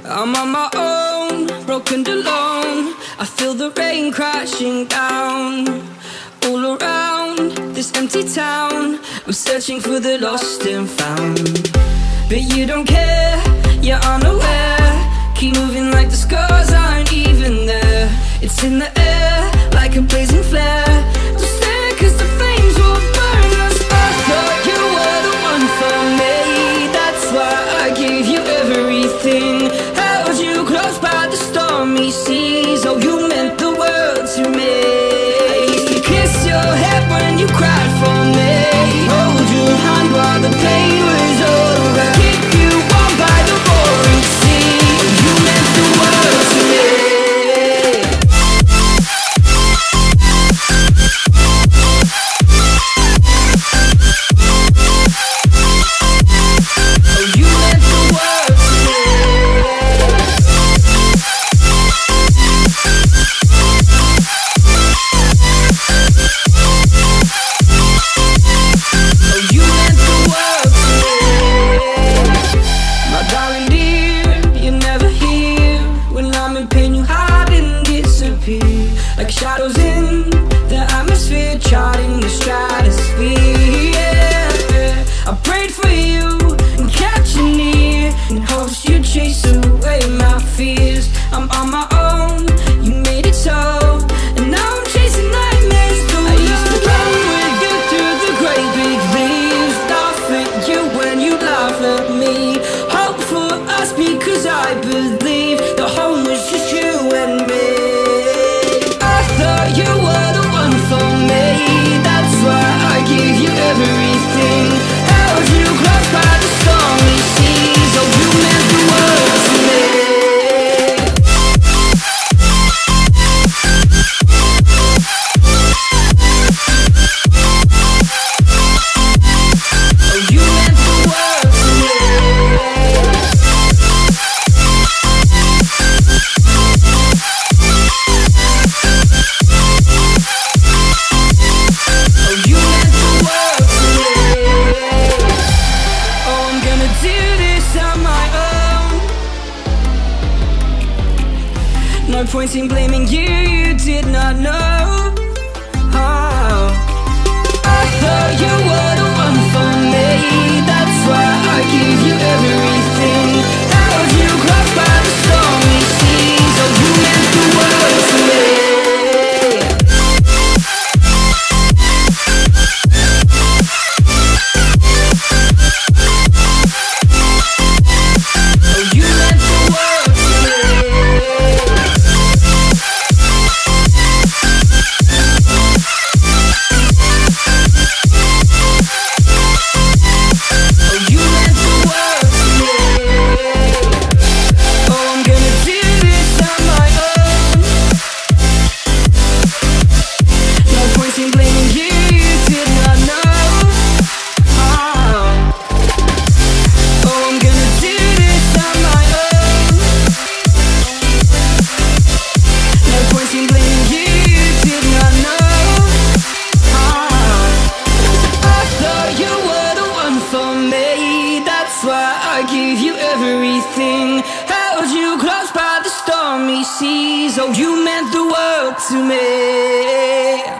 I'm on my own, broken and alone. I feel the rain crashing down all around this empty town. I'm searching for the lost and found, but you don't care, you're unaware. Keep moving like the scars aren't even there. It's in the air like a blazing flare. Don't stare cause the flames will burn us. I thought you were the one for me, that's why I gave you everything. Held you close by the stormy seas. Oh, you meant the world to me. I used to kiss your head when you cried for me, hold your hand while the pain was over, keep you warm by the roaring sea. Oh, you meant the world to me. Like shadows in the atmosphere, charting the stratosphere, yeah. I prayed for you and kept you near, in hopes you'd chase away my fears. I'm on my own, you made it so, and now I'm chasing nightmares through. I used to run with you through the great big leaves, laugh at you when you laugh at me, hope for us because I believe the home was just you and me. You were the one for me, that's why I gave you everything. Held you close by the stormy seas. Oh, you meant the world to me. Oh, you meant the world to me. No point in blaming you, you did not know. Oh, I thought you were the one for me, that's why I gave you everything. Held you close by the stormy seas. Oh, you meant the world to me. I gave you everything, held you close by the stormy seas. Oh, you meant the world to me.